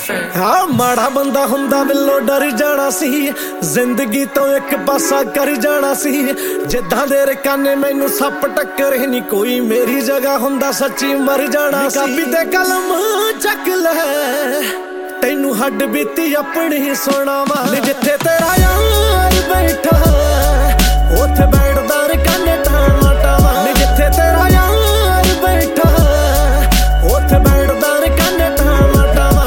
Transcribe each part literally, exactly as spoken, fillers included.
हाँ माड़ा बंदा हुंदा बिल्लो डर जाना सी, जिंदगी तो एक पासा कर जाना सी। जिद्दां दे रकाने मैनू सप टक्करे नी कोई, मेरी जगह हुंदा सच्ची मर जाना सी। कापी ते कलम चक ले तैनू हड्ड बीती अपनी सुनावा, जिथे तेरा यार बैठा उथे बैठदा रकाने टावा टावा। जिथे तेरा यार बैठा उथे बैठदा रकाने टावा टावा।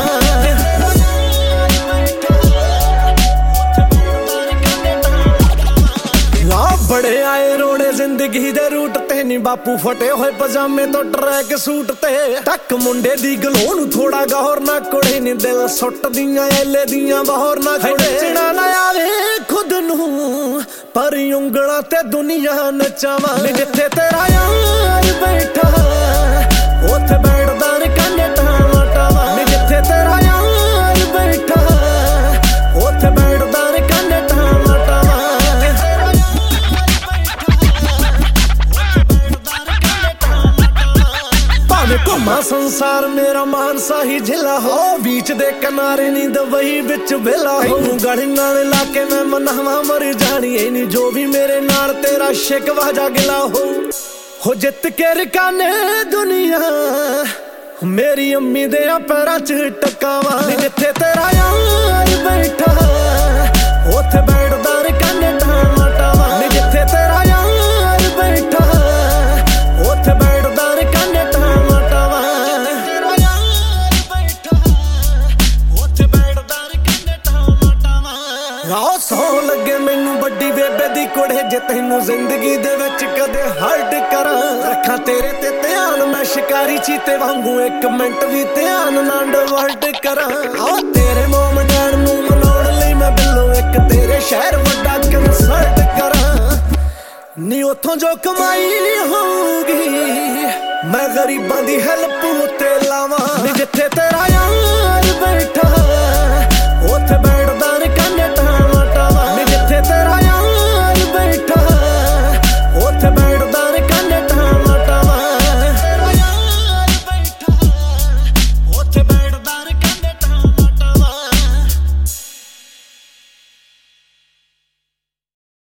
बड़े आए रोने जिंदगी दे रूट ते नी बापू, फटे हुए पजामे तो ट्रैक सूट ते। टक मुंडे दी गलों नू थोड़ा गौर ना कुड़े नी, दिल सुट दियां एले दियां बहौर ना कुड़े। नचना ना आवे खुद नू पर उंगलां ते दुनिया नचावां, जिथे तेरा यार बैठा उथे बैठदा रकाने टावा टावा। जिथे तेरा यार बैठा उथे बैठदा रकाने टावा टावा। घुमा संसार मेरा मानसा ही जिला हो, बीच दे किनारे नी दबई बिच बेला हो। गढ़ नाल लाके मैं मनावा मर जानी है नी, जो भी मेरे नाल तेरा शिकवा जा गिला हो। हो जित के रकाने दुनिया मेरी अम्मी दे पैरां च टकावा, जिथे तेरा यार बैठा उथे बैठदा रकाने टावा टावा। जिथे तेरा यार बैठा उथे बैठदा रकाने टावा टावा। आओ सौ लगे मैनू बड़ी बेबे दी कुड़े, जे तैनू जिंदगी दे विच कदे हर्ट करा। रखा तेरे ते ध्यान मैं शिकारी चीते वांगू, एक मिंट भी ध्यान ना डिवर्ट करा। आओ तेरे मोम डैन नू मनाउण लई मैं बिल्लो एक तेरे शहर वड्डा कंसर्ट करा। नी उथों जो कमाई होगी मैं गरीबां दी हेल्प उत्ते लावां, जिथे तेरा यार बैठा उथे